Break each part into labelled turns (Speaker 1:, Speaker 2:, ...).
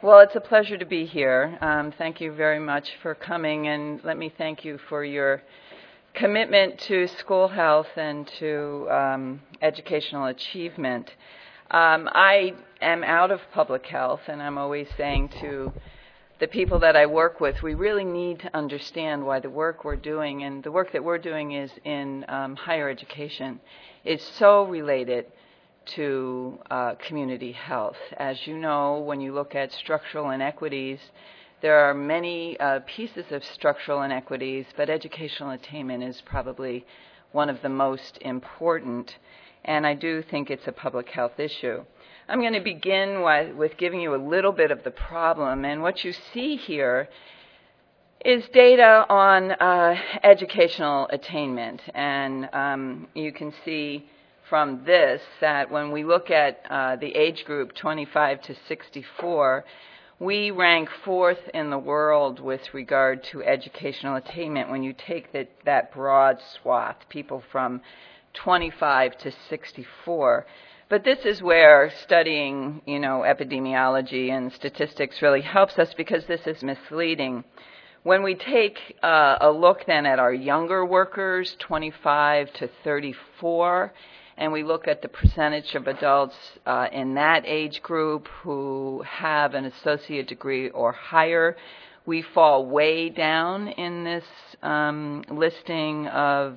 Speaker 1: Well, it's a pleasure to be here. Thank you very much for coming, and let me thank you for your commitment to school health and to educational achievement. I am out of public health, and I'm always saying to the people that I work with, we really need to understand why the work we're doing, and the work that we're doing is in higher education, is so related to community health. As you know, when you look at structural inequities, there are many pieces of structural inequities, but educational attainment is probably one of the most important, and I do think it's a public health issue. I'm going to begin with giving you a little bit of the problem, and what you see here is data on educational attainment, and you can see from this that when we look at the age group 25 to 64, we rank fourth in the world with regard to educational attainment when you take that broad swath, people from 25 to 64. But this is where studying, epidemiology and statistics really helps us, because this is misleading. When we take a look then at our younger workers, 25 to 34, and we look at the percentage of adults in that age group who have an associate degree or higher, we fall way down in this listing of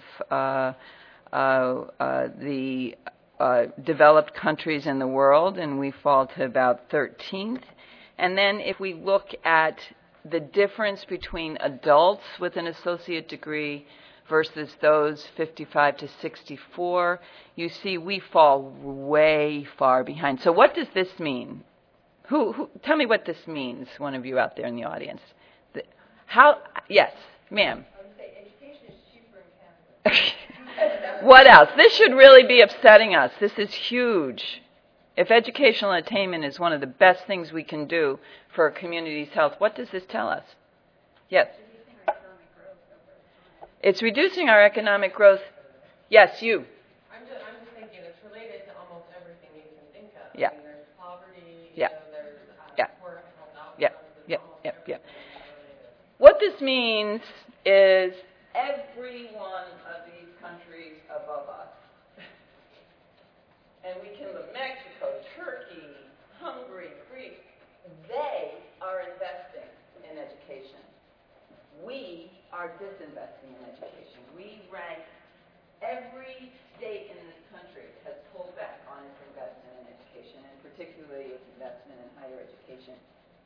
Speaker 1: the developed countries in the world, and we fall to about 13th. And then if we look at the difference between adults with an associate degree versus those 55 to 64, you see we fall way far behind. So what does this mean? Who tell me what this means, one of you out there in the audience. Yes, ma'am.
Speaker 2: I would say education is cheaper in Canada.
Speaker 1: What else? This should really be upsetting us. This is huge. If educational attainment is one of the best things we can do for a community's health, what does this tell us? Yes. It's reducing our economic growth. Yes, you.
Speaker 2: I'm just thinking it's related to almost everything you can think of.
Speaker 1: Yeah.
Speaker 2: I mean, there's poverty,
Speaker 1: yeah.
Speaker 2: There's poor health outcomes.
Speaker 1: Yeah. What this means is every one of these countries above us, and we can look Mexico, Turkey, Hungary, Greece, they are investing in education. We are disinvesting in education. We rank, every state in this country has pulled back on its investment in education, and particularly its investment in higher education.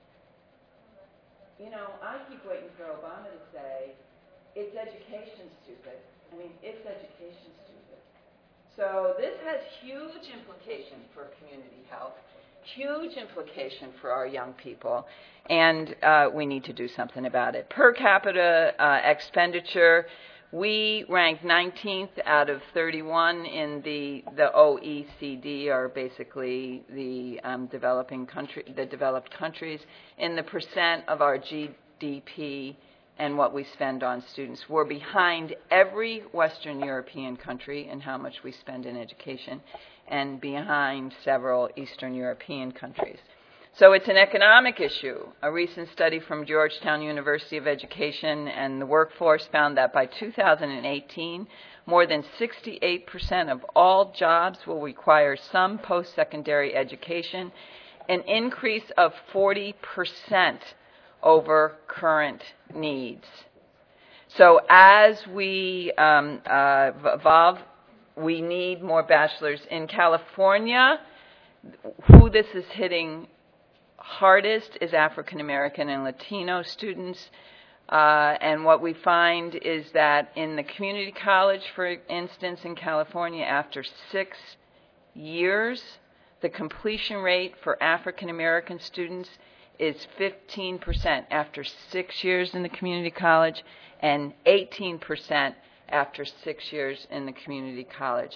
Speaker 1: I keep waiting for Obama to say, it's education, stupid. It's education, stupid. So this has huge implication for community health, huge implication for our young people, and we need to do something about it. Per capita expenditure, we rank 19th out of 31 in the OECD, or basically the developed countries, in the percent of our GDP and what we spend on students. We're behind every Western European country in how much we spend in education, and behind several Eastern European countries. So it's an economic issue. A recent study from Georgetown University of Education and the workforce found that by 2018, more than 68% of all jobs will require some post-secondary education, an increase of 40% over current needs. So as we evolve, we need more bachelors. In California, who this is hitting hardest is African American and Latino students. And what we find is that in the community college, for instance, in California, after 6 years, the completion rate for African American students is 15% after 6 years in the community college, and 18% after 6 years in the community college.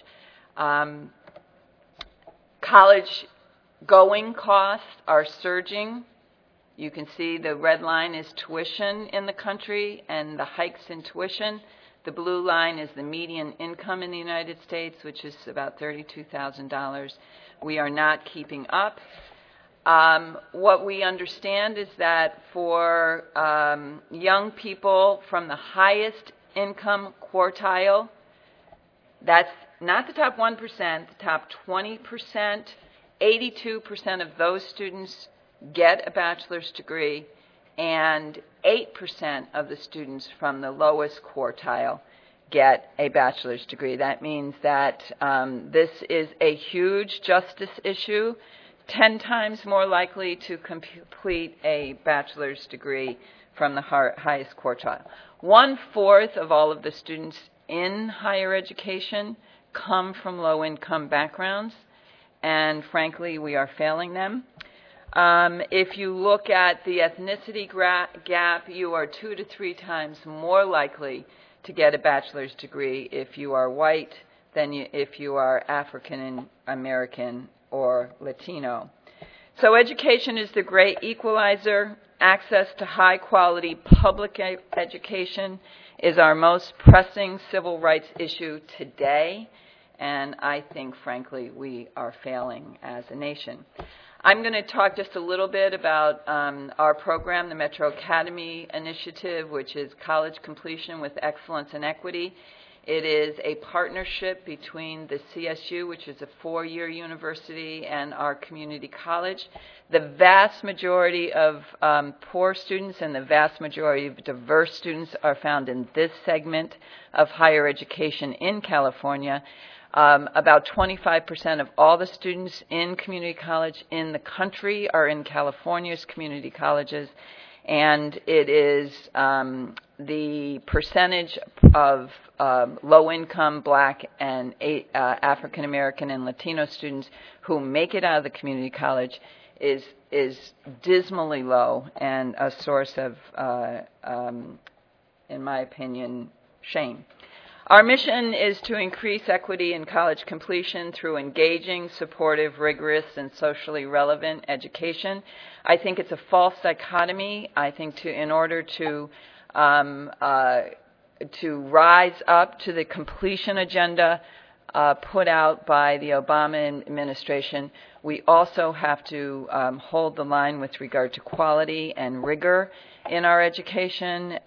Speaker 1: College going costs are surging. You can see the red line is tuition in the country and the hikes in tuition. The blue line is the median income in the United States, which is about $32,000. We are not keeping up. What we understand is that for young people from the highest income quartile, that's not the top 1%, the top 20%, 82% of those students get a bachelor's degree, and 8% of the students from the lowest quartile get a bachelor's degree. That means that this is a huge justice issue, 10 times more likely to complete a bachelor's degree from the highest quartile. 1/4 of all of the students in higher education come from low-income backgrounds, and frankly, we are failing them. If you look at the ethnicity gap, you are 2 to 3 times more likely to get a bachelor's degree if you are white than if you are African American or Latino. So education is the great equalizer. Access to high-quality public education is our most pressing civil rights issue today, and I think, frankly, we are failing as a nation. I'm going to talk just a little bit about our program, the Metro Academy Initiative, which is college completion with excellence and equity. It is a partnership between the CSU, which is a 4-year university, and our community college. The vast majority of poor students and the vast majority of diverse students are found in this segment of higher education in California. About 25% of all the students in community college in the country are in California's community colleges, and it is the percentage of low-income Black and African American and Latino students who make it out of the community college is dismally low and a source of, in my opinion, shame. Our mission is to increase equity in college completion through engaging, supportive, rigorous, and socially relevant education. I think it's a false dichotomy. I think in order to rise up to the completion agenda put out by the Obama administration, we also have to hold the line with regard to quality and rigor in our education.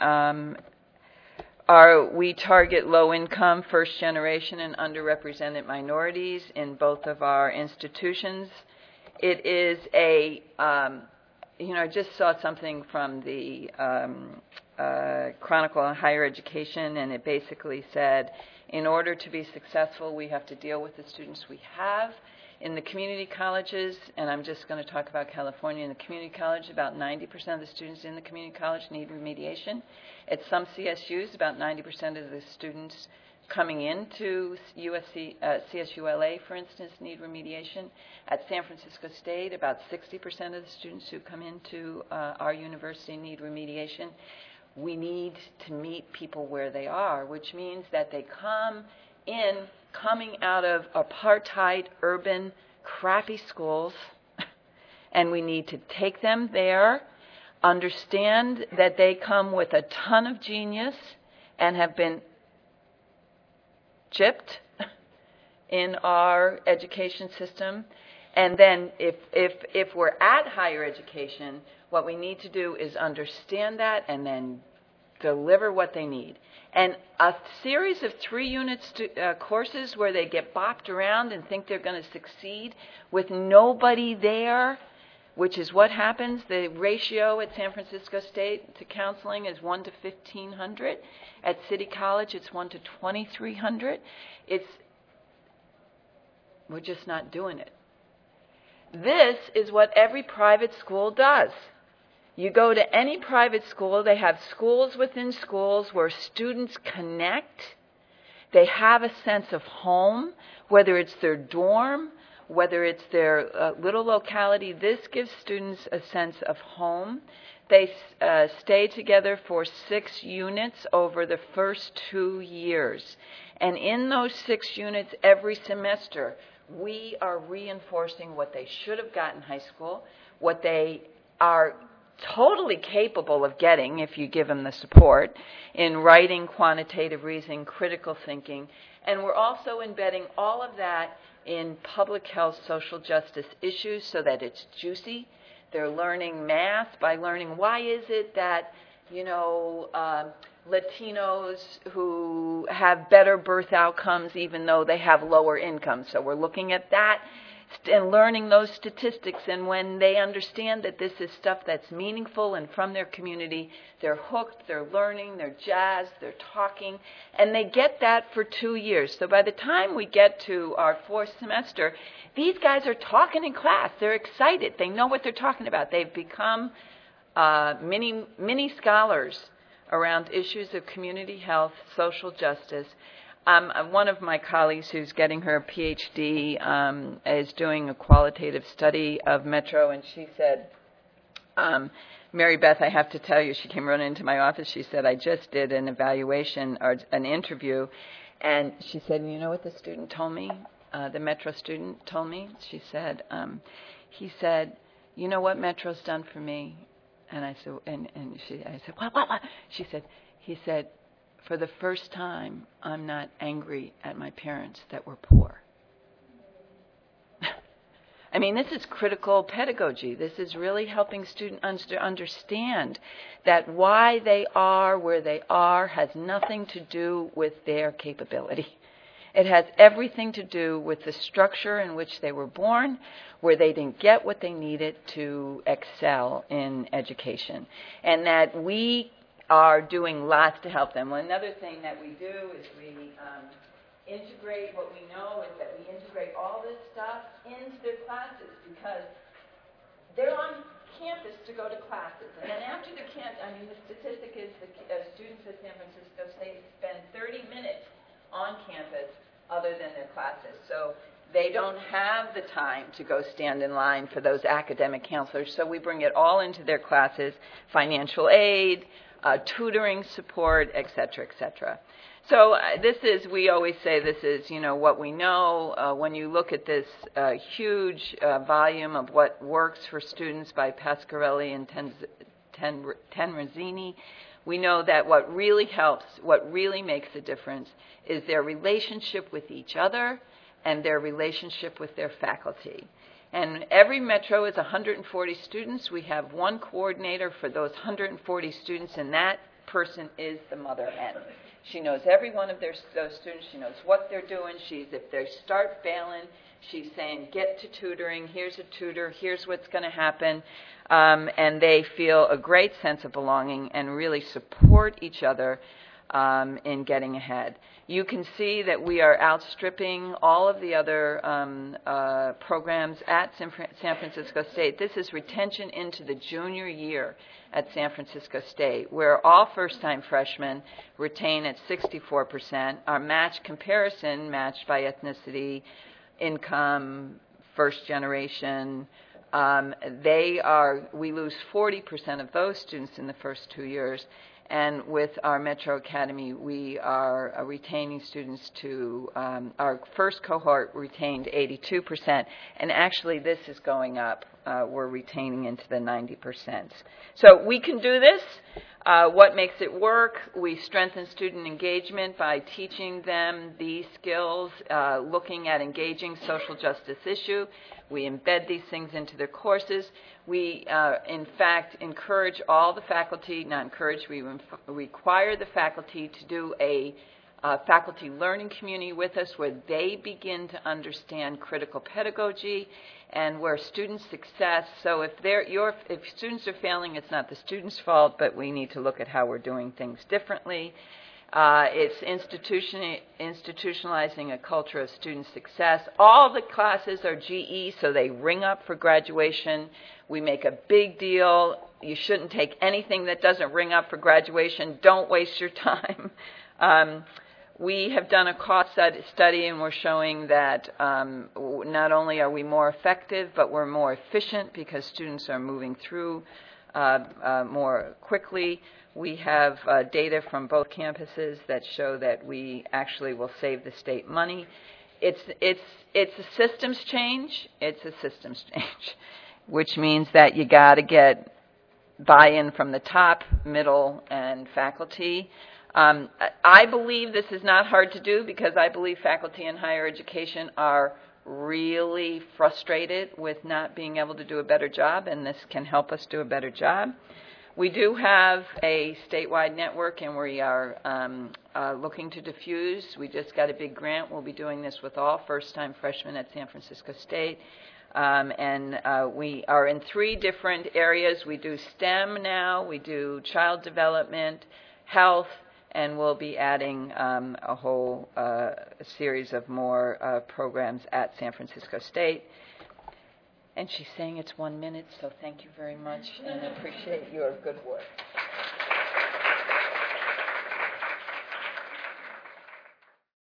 Speaker 1: We target low-income, first-generation, and underrepresented minorities in both of our institutions. It is I just saw something from the Chronicle on Higher Education, and it basically said, in order to be successful, we have to deal with the students we have. In the community colleges, and I'm just going to talk about California, in the community college, about 90% of the students in the community college need remediation. At some CSUs, about 90% of the students coming into CSULA, for instance, need remediation. At San Francisco State, about 60% of the students who come into our university need remediation. We need to meet people where they are, which means that they coming out of apartheid urban crappy schools, and we need to take them there, understand that they come with a ton of genius and have been chipped in our education system. And then if we're at higher education, what we need to do is understand that and then deliver what they need. And a series of 3-unit courses where they get bopped around and think they're going to succeed with nobody there, which is what happens. The ratio at San Francisco State to counseling is 1 to 1,500. At City College, it's 1 to 2,300. We're just not doing it. This is what every private school does. You go to any private school, they have schools within schools where students connect. They have a sense of home, whether it's their dorm, whether it's their little locality. This gives students a sense of home. They stay together for 6 units over the first 2 years. And in those 6 units every semester, we are reinforcing what they should have got in high school, what they are totally capable of getting if you give them the support in writing, quantitative reasoning, critical thinking. And we're also embedding all of that in public health, social justice issues so that it's juicy. They're learning math by learning why is it that, Latinos who have better birth outcomes even though they have lower income. So we're looking at that and learning those statistics, and when they understand that this is stuff that's meaningful and from their community, they're hooked, they're learning, they're jazzed, they're talking, and they get that for 2 years. So by the time we get to our 4th semester, these guys are talking in class. They're excited. They know what they're talking about. They've become mini scholars around issues of community health, social justice. One of my colleagues who's getting her PhD is doing a qualitative study of Metro, and she said, Mary Beth, I have to tell you, she came running into my office. She said, I just did an evaluation or an interview, and she said, you know what the student told me? The Metro student told me? She said, he said, you know what Metro's done for me? And I said, I said, what? She said, he said, for the first time, I'm not angry at my parents that were poor. I mean, this is critical pedagogy. This is really helping students understand that why they are where they are has nothing to do with their capability. It has everything to do with the structure in which they were born, where they didn't get what they needed to excel in education, and that we are doing lots to help them. Well, another thing that we do is we integrate, what we know is that we integrate all this stuff into their classes because they're on campus to go to classes. And then after the the statistic is the students at San Francisco State spend 30 minutes on campus other than their classes. So they don't have the time to go stand in line for those academic counselors. So we bring it all into their classes, financial aid, tutoring support, et cetera, et cetera. So we always say this is, what we know. When you look at this huge volume of what works for students by Pasquarelli and Tenrezzini, we know that what really helps, what really makes a difference is their relationship with each other and their relationship with their faculty. And every Metro is 140 students. We have one coordinator for those 140 students, and that person is the mother hen. She knows every one of those students. She knows what they're doing. If they start failing, she's saying, get to tutoring. Here's a tutor. Here's what's going to happen. And they feel a great sense of belonging and really support each other in getting ahead. You can see that we are outstripping all of the other programs at San Francisco State. This is retention into the junior year at San Francisco State, where all first-time freshmen retain at 64%. Our match comparison, matched by ethnicity, income, first generation, we lose 40% of those students in the first 2 years. And with our Metro Academy, we are retaining students to, our first cohort retained 82%, and actually this is going up. We're retaining into the 90%. So we can do this. What makes it work? We strengthen student engagement by teaching them these skills, looking at engaging social justice issue. We embed these things into their courses. We, in fact, encourage all the faculty, not encourage, we require the faculty to do a faculty learning community with us where they begin to understand critical pedagogy and where student success, so if students are failing, it's not the student's fault, but we need to look at how we're doing things differently. It's institutionalizing a culture of student success. All the classes are GE, so they ring up for graduation. We make a big deal. You shouldn't take anything that doesn't ring up for graduation. Don't waste your time. We have done a cost study, and we're showing that not only are we more effective, but we're more efficient because students are moving through more quickly. We have data from both campuses that show that we actually will save the state money. It's a systems change. It's a systems change, which means that you got to get buy-in from the top, middle, and faculty. I believe this is not hard to do because I believe faculty in higher education are really frustrated with not being able to do a better job, and this can help us do a better job. We do have a statewide network, and we are looking to diffuse. We just got a big grant. We'll be doing this with all first-time freshmen at San Francisco State. We are in 3 different areas. We do STEM now, we do child development, health, and we'll be adding a whole series of more programs at San Francisco State. And she's saying it's 1 minute, so thank you very much and appreciate your good work.